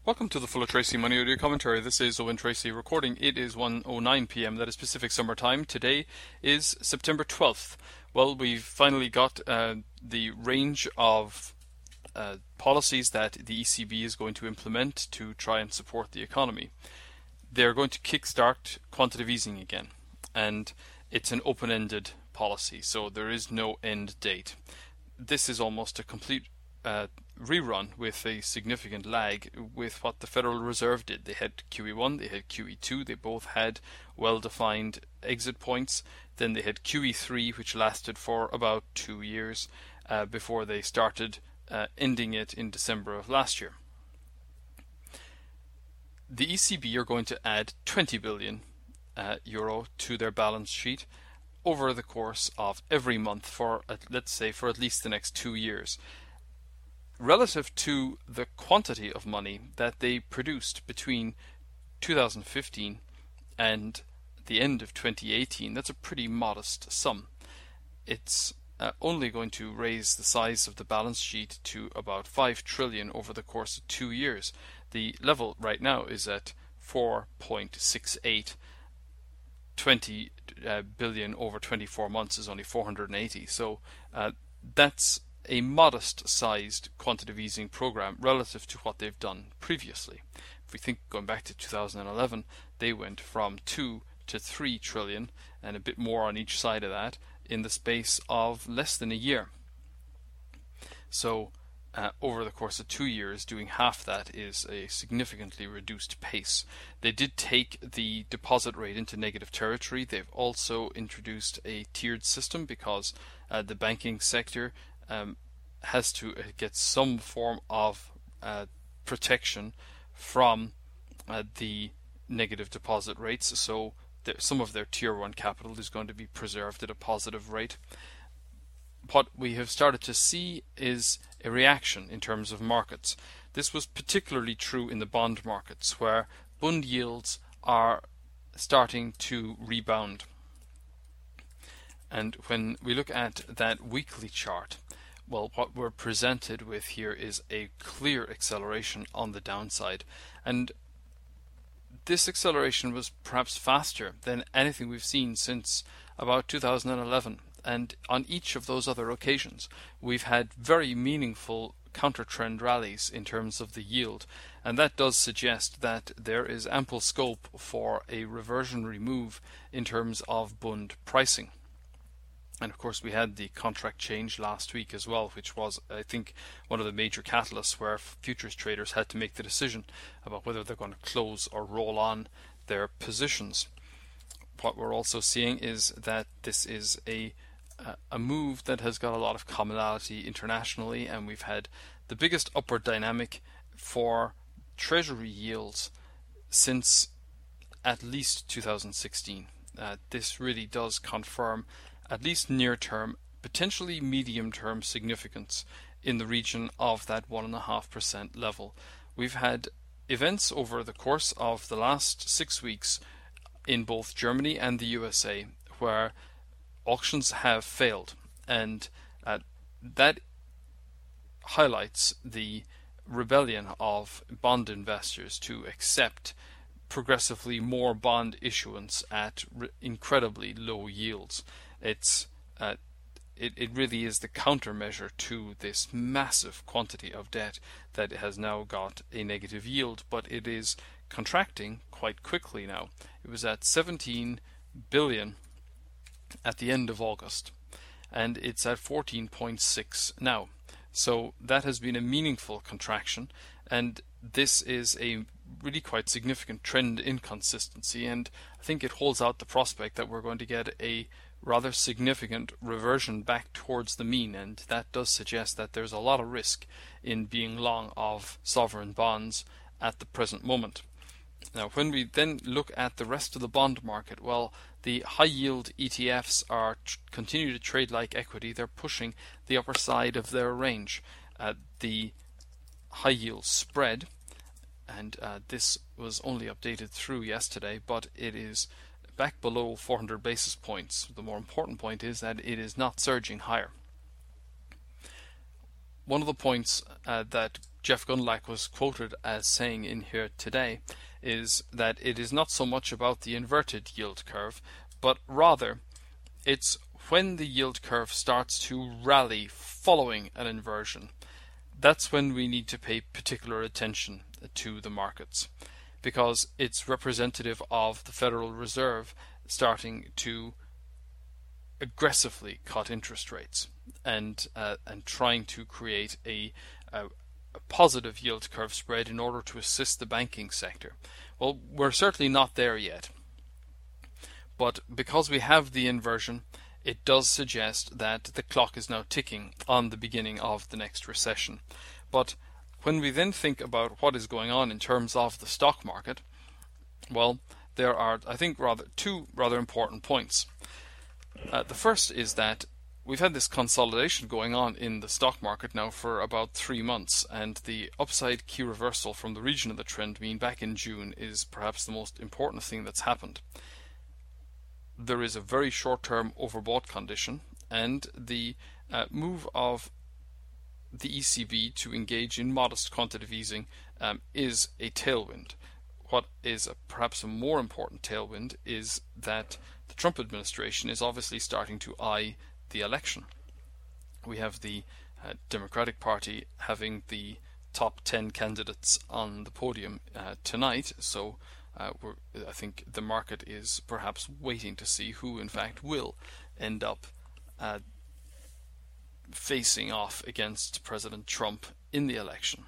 Welcome to the Fuller Tracy Money Audio Commentary. This is Owen Tracy recording. It is 1:09 p.m. That is Pacific Summer Time. Today is September 12th. Well, we've finally got the range of policies that the ECB is going to implement to try and support the economy. They're going to kickstart quantitative easing again, and it's an open-ended policy, so there is no end date. This is almost a complete rerun with a significant lag with what the Federal Reserve did. They had QE1, they had QE2, they both had well-defined exit points. Then they had QE3, which lasted for about 2 years before they started ending it in December of last year. The ECB are going to add 20 billion euro to their balance sheet over the course of every month for, let's say, for at least the next 2 years. Relative to the quantity of money that they produced between 2015 and the end of 2018, that's a pretty modest sum. It's only going to raise the size of the balance sheet to about 5 trillion over the course of 2 years. The level right now is at 4.68. 20 billion over 24 months is only 480. So that's a modest-sized quantitative easing program relative to what they've done previously. If we think going back to 2011, they went from 2 to 3 trillion and a bit more on each side of that in the space of less than a year. So over the course of 2 years, doing half that is a significantly reduced pace. They did take the deposit rate into negative territory. They've also introduced a tiered system because the banking sector has to get some form of protection from the negative deposit rates. So some of their Tier 1 capital is going to be preserved at a positive rate. What we have started to see is a reaction in terms of markets. This was particularly true in the bond markets, where bond yields are starting to rebound. And when we look at that weekly chart, well, what we're presented with here is a clear acceleration on the downside. And this acceleration was perhaps faster than anything we've seen since about 2011. And on each of those other occasions, we've had very meaningful counter-trend rallies in terms of the yield. And that does suggest that there is ample scope for a reversionary move in terms of bond pricing. And of course we had the contract change last week as well, which was, I think, one of the major catalysts where futures traders had to make the decision about whether they're going to close or roll on their positions. What we're also seeing is that this is a move that has got a lot of commonality internationally, and we've had the biggest upward dynamic for treasury yields since at least 2016. This really does confirm at least near-term, potentially medium-term significance in the region of that 1.5% level. We've had events over the course of the last 6 weeks in both Germany and the USA where auctions have failed, and that highlights the rebellion of bond investors to accept progressively more bond issuance at incredibly low yields. It really is the countermeasure to this massive quantity of debt that has now got a negative yield, but it is contracting quite quickly now. It was at 17 billion at the end of August, and it's at 14.6 now. So that has been a meaningful contraction, and this is a really quite significant trend inconsistency, and I think it holds out the prospect that we're going to get a rather significant reversion back towards the mean, and that does suggest that there's a lot of risk in being long of sovereign bonds at the present moment. Now, when we then look at the rest of the bond market, well, the high-yield ETFs are continue to trade like equity. They're pushing the upper side of their range. The high-yield spread, and this was only updated through yesterday, but it is back below 400 basis points. The more important point is that it is not surging higher. One of the points that Jeff Gundlach was quoted as saying in here today is that it is not so much about the inverted yield curve, but rather it's when the yield curve starts to rally following an inversion. That's when we need to pay particular attention to the markets, because it's representative of the Federal Reserve starting to aggressively cut interest rates and trying to create a positive yield curve spread in order to assist the banking sector. Well, we're certainly not there yet, but because we have the inversion, it does suggest that the clock is now ticking on the beginning of the next recession. But when we then think about what is going on in terms of the stock market, well, there are, I think, two rather important points. The first is that we've had this consolidation going on in the stock market now for about 3 months, and the upside key reversal from the region of the trend mean back in June is perhaps the most important thing that's happened. There is a very short-term overbought condition, and the move of the ECB to engage in modest quantitative easing is a tailwind. What is perhaps a more important tailwind is that the Trump administration is obviously starting to eye the election. We have the Democratic Party having the top 10 candidates on the podium tonight, so I think the market is perhaps waiting to see who in fact will end up facing off against President Trump in the election.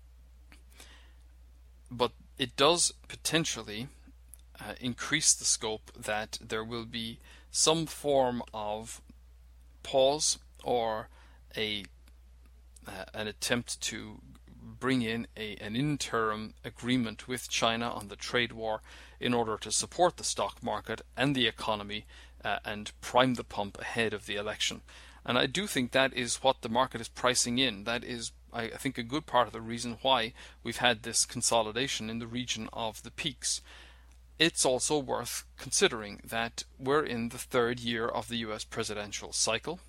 But it does potentially increase the scope that there will be some form of pause or an attempt to bring in an interim agreement with China on the trade war in order to support the stock market and the economy and prime the pump ahead of the election. And I do think that is what the market is pricing in. That is, I think, a good part of the reason why we've had this consolidation in the region of the peaks. It's also worth considering that we're in the third year of the US presidential cycle.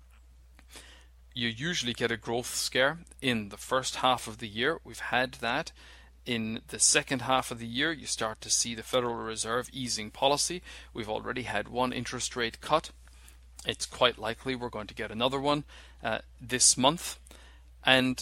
You usually get a growth scare in the first half of the year. We've had that. In the second half of the year, you start to see the Federal Reserve easing policy. We've already had one interest rate cut. It's quite likely we're going to get another one this month. And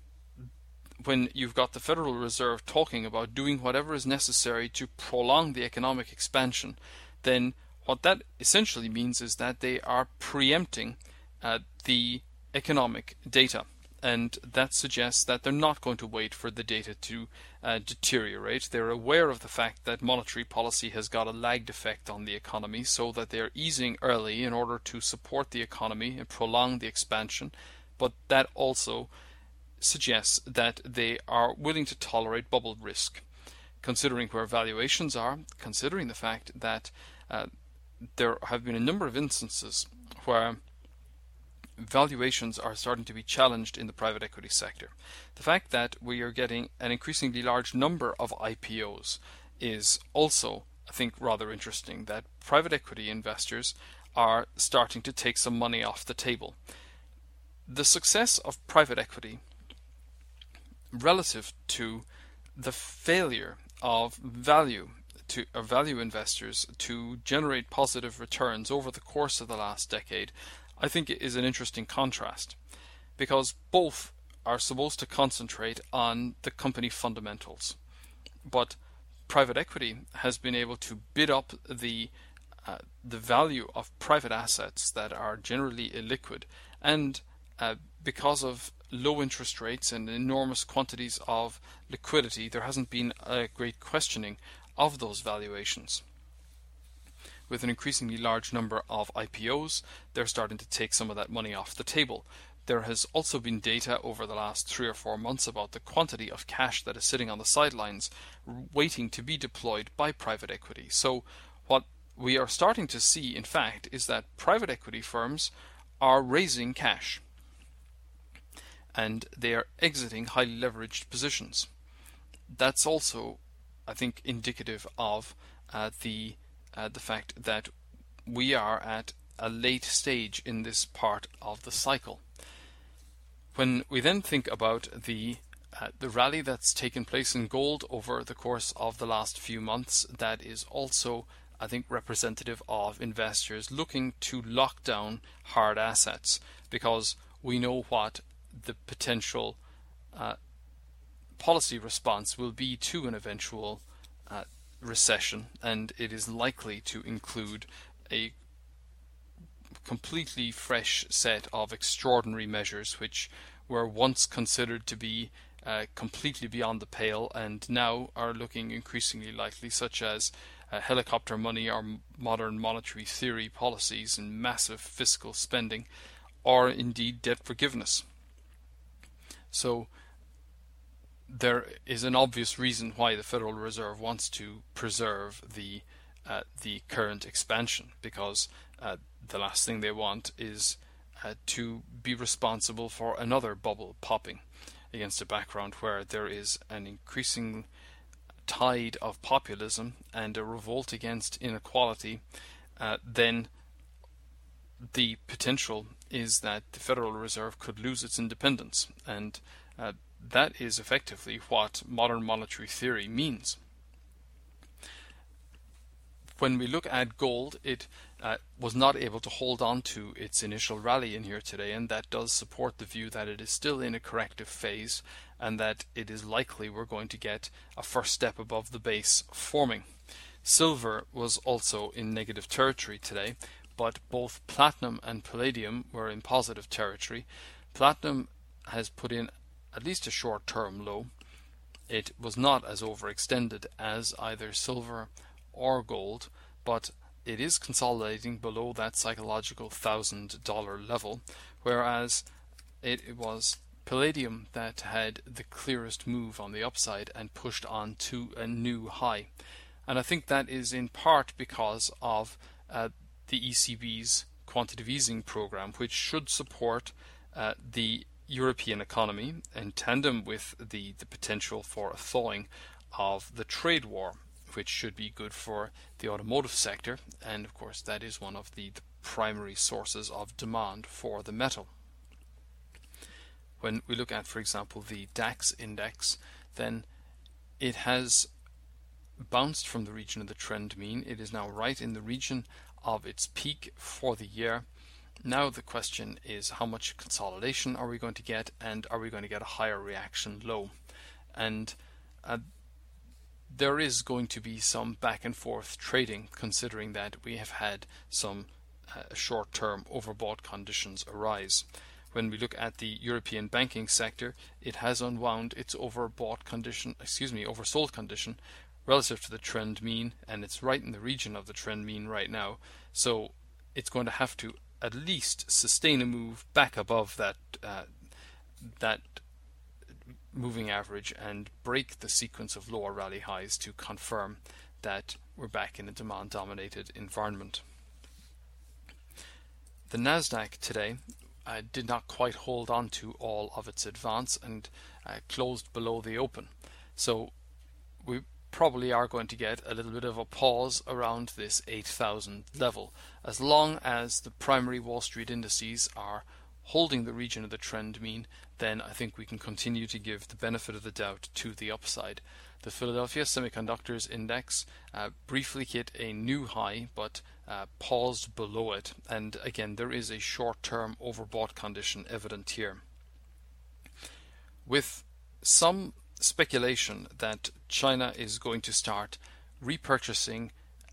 when you've got the Federal Reserve talking about doing whatever is necessary to prolong the economic expansion, then what that essentially means is that they are preempting the economic data, and that suggests that they're not going to wait for the data to deteriorate. They're aware of the fact that monetary policy has got a lagged effect on the economy, so that they're easing early in order to support the economy and prolong the expansion, but that also suggests that they are willing to tolerate bubble risk, considering where valuations are, considering the fact that there have been a number of instances where valuations are starting to be challenged in the private equity sector. The fact that we are getting an increasingly large number of IPOs is also, I think, rather interesting, that private equity investors are starting to take some money off the table. The success of private equity relative to the failure of value investors to generate positive returns over the course of the last decade, I think it is an interesting contrast, because both are supposed to concentrate on the company fundamentals, but private equity has been able to bid up the value of private assets that are generally illiquid, and because of low interest rates and enormous quantities of liquidity, there hasn't been a great questioning of those valuations. With an increasingly large number of IPOs, they're starting to take some of that money off the table. There has also been data over the last 3 or 4 months about the quantity of cash that is sitting on the sidelines waiting to be deployed by private equity. So what we are starting to see, in fact, is that private equity firms are raising cash and they are exiting highly leveraged positions. That's also, I think, indicative of the fact that we are at a late stage in this part of the cycle. When we then think about the the rally that's taken place in gold over the course of the last few months, that is also, I think, representative of investors looking to lock down hard assets, because we know what the potential policy response will be to an eventual recession, and it is likely to include a completely fresh set of extraordinary measures which were once considered to be completely beyond the pale and now are looking increasingly likely, such as helicopter money or modern monetary theory policies and massive fiscal spending, or indeed debt forgiveness. So there is an obvious reason why the Federal Reserve wants to preserve the current expansion, because the last thing they want is to be responsible for another bubble popping against a background where there is an increasing tide of populism and a revolt against inequality. Then the potential is that the Federal Reserve could lose its independence, and that is effectively what modern monetary theory means. When we look at gold, it was not able to hold on to its initial rally in here today, and that does support the view that it is still in a corrective phase and that it is likely we're going to get a first step above the base forming. Silver was also in negative territory today, but both platinum and palladium were in positive territory. Platinum has put in at least a short-term low. It was not as overextended as either silver or gold, but it is consolidating below that psychological $1,000 level, whereas it was palladium that had the clearest move on the upside and pushed on to a new high. And I think that is in part because of the ECB's quantitative easing program, which should support the European economy in tandem with the potential for a thawing of the trade war, which should be good for the automotive sector, and of course that is one of the primary sources of demand for the metal. When we look at, for example, the DAX index, then it has bounced from the region of the trend mean. It is now right in the region of its peak for the year. Now the question is, how much consolidation are we going to get, and are we going to get a higher reaction low? And there is going to be some back and forth trading, considering that we have had some short-term overbought conditions arise. When we look at the European banking sector, it has unwound its oversold condition relative to the trend mean, and it's right in the region of the trend mean right now. So it's going to have to at least sustain a move back above that moving average and break the sequence of lower rally highs to confirm that we're back in a demand-dominated environment. The Nasdaq today did not quite hold on to all of its advance and closed below the open. So we probably are going to get a little bit of a pause around this 8,000 level. As long as the primary Wall Street indices are holding the region of the trend mean, then I think we can continue to give the benefit of the doubt to the upside. The Philadelphia Semiconductors Index briefly hit a new high, but paused below it, and again there is a short-term overbought condition evident here. With some speculation that China is going to start repurchasing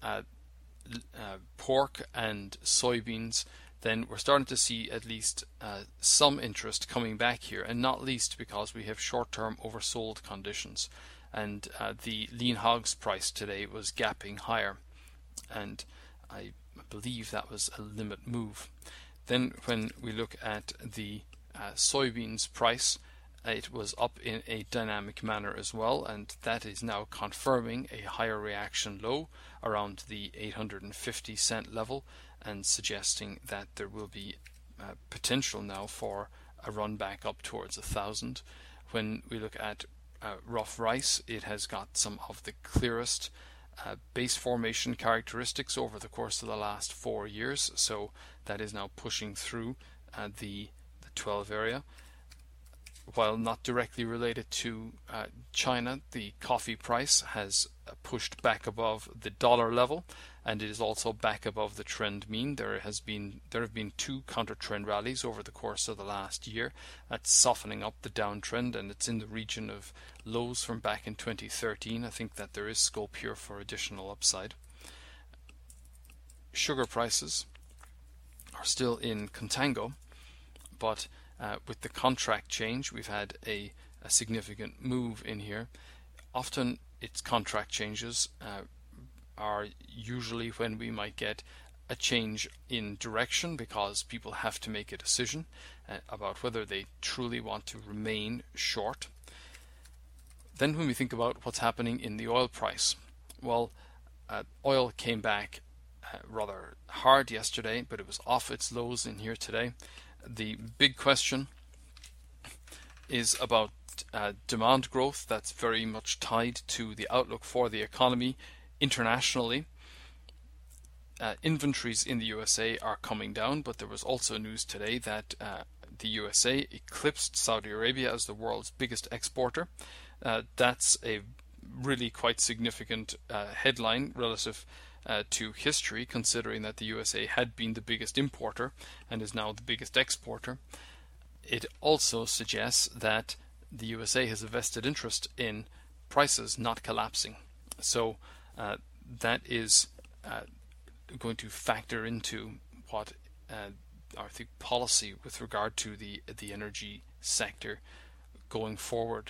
pork and soybeans, then we're starting to see at least some interest coming back here, and not least because we have short-term oversold conditions, and the lean hogs price today was gapping higher, and I believe that was a limit move. Then when we look at the soybeans price, it was up in a dynamic manner as well, and that is now confirming a higher reaction low around the 850 cent level, and suggesting that there will be potential now for a run back up towards 1,000. When we look at rough rice, it has got some of the clearest base formation characteristics over the course of the last 4 years, so that is now pushing through the 12 area. while not directly related to China, the coffee price has pushed back above the dollar level, and it is also back above the trend mean. There have been two counter-trend rallies over the course of the last year. That's softening up the downtrend, and it's in the region of lows from back in 2013. I think that there is scope here for additional upside. Sugar prices are still in contango, but with the contract change, we've had a significant move in here. Often its contract changes are usually when we might get a change in direction, because people have to make a decision about whether they truly want to remain short. Then when we think about what's happening in the oil price, well, oil came back rather hard yesterday, but it was off its lows in here today. The big question is about demand growth. That's very much tied to the outlook for the economy internationally. Inventories in the USA are coming down, but there was also news today that the USA eclipsed Saudi Arabia as the world's biggest exporter. That's a really quite significant headline relative to history, considering that the USA had been the biggest importer and is now the biggest exporter. It also suggests that the USA has a vested interest in prices not collapsing. So that is going to factor into what I think policy with regard to the energy sector going forward.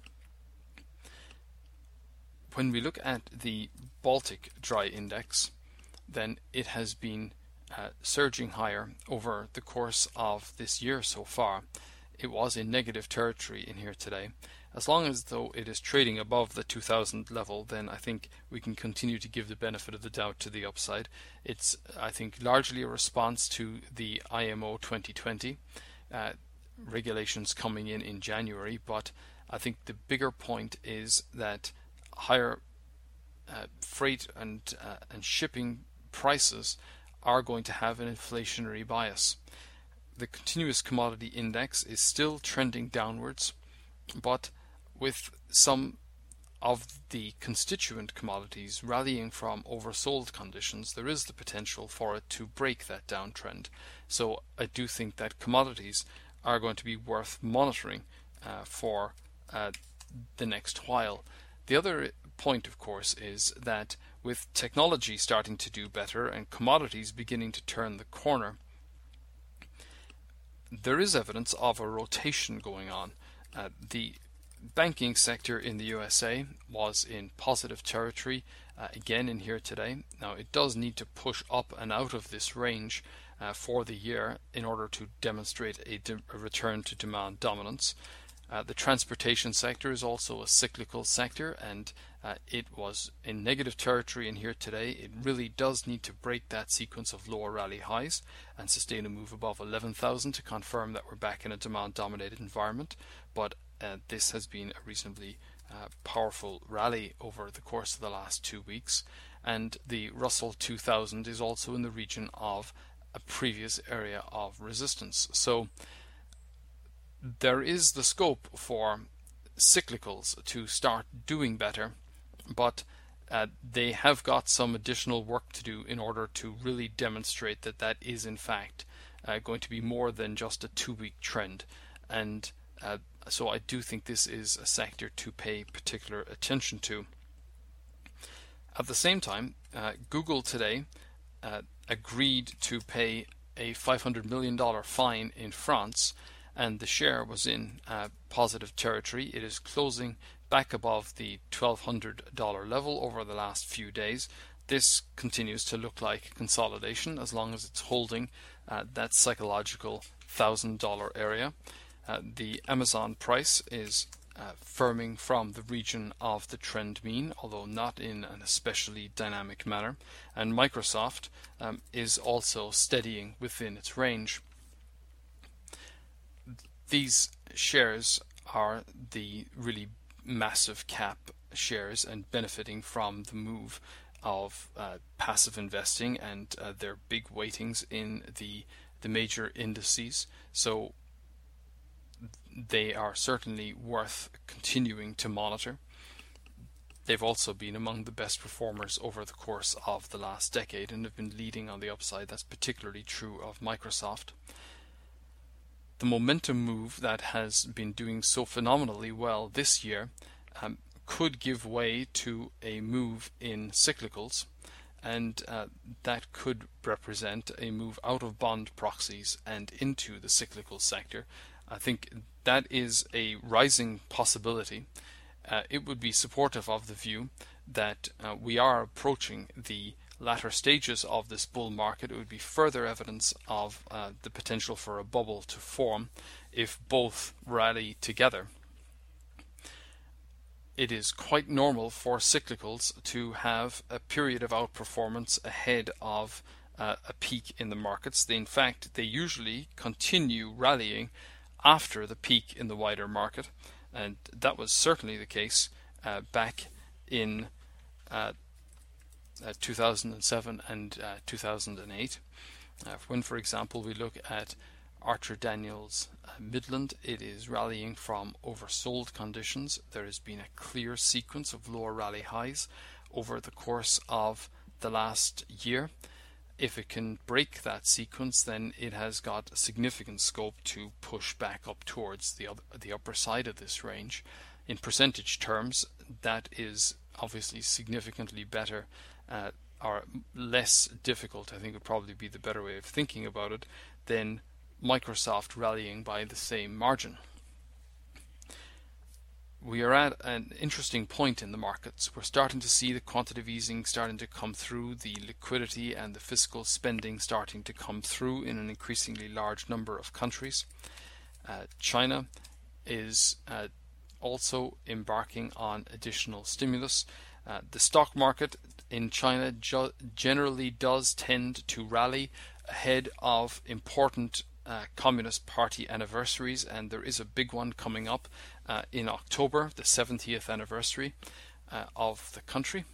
When we look at the Baltic Dry Index, then it has been surging higher over the course of this year so far. It was in negative territory in here today. As long as though it is trading above the 2000 level, then I think we can continue to give the benefit of the doubt to the upside. It's, I think, largely a response to the IMO 2020 regulations coming in January, but I think the bigger point is that higher freight and shipping prices are going to have an inflationary bias. The continuous commodity index is still trending downwards, but with some of the constituent commodities rallying from oversold conditions, there is the potential for it to break that downtrend. So I do think that commodities are going to be worth monitoring for the next while. The other point, of course, is that with technology starting to do better and commodities beginning to turn the corner, there is evidence of a rotation going on. The banking sector in the USA was in positive territory again in here today. Now it does need to push up and out of this range for the year in order to demonstrate a return to demand dominance. The transportation sector is also a cyclical sector, and it was in negative territory in here today. It really does need to break that sequence of lower rally highs and sustain a move above 11,000 to confirm that we're back in a demand-dominated environment. But this has been a reasonably powerful rally over the course of the last 2 weeks, and the Russell 2000 is also in the region of a previous area of resistance. So there is the scope for cyclicals to start doing better, but they have got some additional work to do in order to really demonstrate that that is in fact going to be more than just a 2-week trend. And so I do think this is a sector to pay particular attention to. At the same time, Google today agreed to pay a $500 million fine in France, and the share was in positive territory. It is closing back above the $1,200 level over the last few days. This continues to look like consolidation as long as it's holding that psychological $1,000 area. The Amazon price is firming from the region of the trend mean, although not in an especially dynamic manner, and Microsoft is also steadying within its range. These shares are the really massive cap shares and benefiting from the move of passive investing and their big weightings in the major indices. So they are certainly worth continuing to monitor. They've also been among the best performers over the course of the last decade and have been leading on the upside. That's particularly true of Microsoft. The momentum move that has been doing so phenomenally well this year could give way to a move in cyclicals, and that could represent a move out of bond proxies and into the cyclical sector. I think that is a rising possibility. It would be supportive of the view that we are approaching the latter stages of this bull market. It would be further evidence of the potential for a bubble to form if both rally together. It is quite normal for cyclicals to have a period of outperformance ahead of a peak in the markets. In fact, they usually continue rallying after the peak in the wider market, and that was certainly the case back in 2007 and 2008, when, for example, we look at Archer Daniels Midland, it is rallying from oversold conditions. There has been a clear sequence of lower rally highs over the course of the last year. If it can break that sequence, then it has got significant scope to push back up towards the upper side of this range. In percentage terms, that is obviously significantly better or less difficult, I think would probably be the better way of thinking about it, than Microsoft rallying by the same margin. We are at an interesting point in the markets. We're starting to see the quantitative easing starting to come through, the liquidity and the fiscal spending starting to come through in an increasingly large number of countries. China is also embarking on additional stimulus. The stock market in China generally does tend to rally ahead of important Communist Party anniversaries, and there is a big one coming up in October, the 70th anniversary of the country,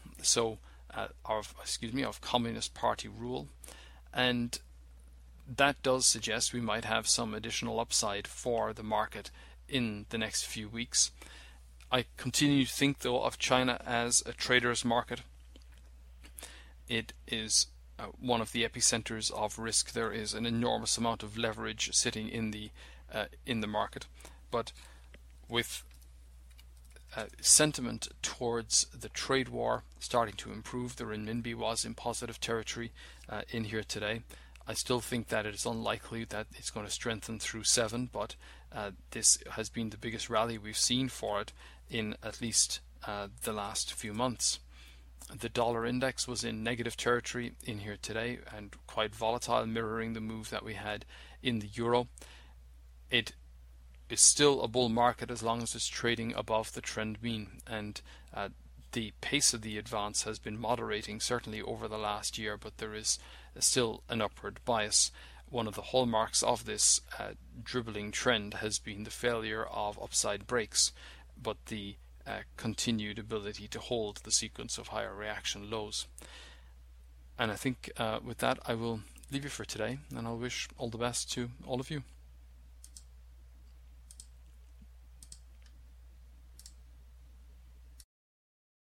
of Communist Party rule, and that does suggest we might have some additional upside for the market in the next few weeks. I continue to think, though, of China as a trader's market. It is one of the epicenters of risk. There is an enormous amount of leverage sitting in the market, but with sentiment towards the trade war starting to improve, the renminbi was in positive territory in here today. I still think that it is unlikely that it's going to strengthen through 7, but this has been the biggest rally we've seen for it in at least the last few months. The dollar index was in negative territory in here today and quite volatile, mirroring the move that we had in the euro. It is still a bull market as long as it's trading above the trend mean, and the pace of the advance has been moderating certainly over the last year, but there is still an upward bias. One of the hallmarks of this dribbling trend has been the failure of upside breaks, but the continued ability to hold the sequence of higher reaction lows. And I think with that I will leave you for today, and I'll wish all the best to all of you.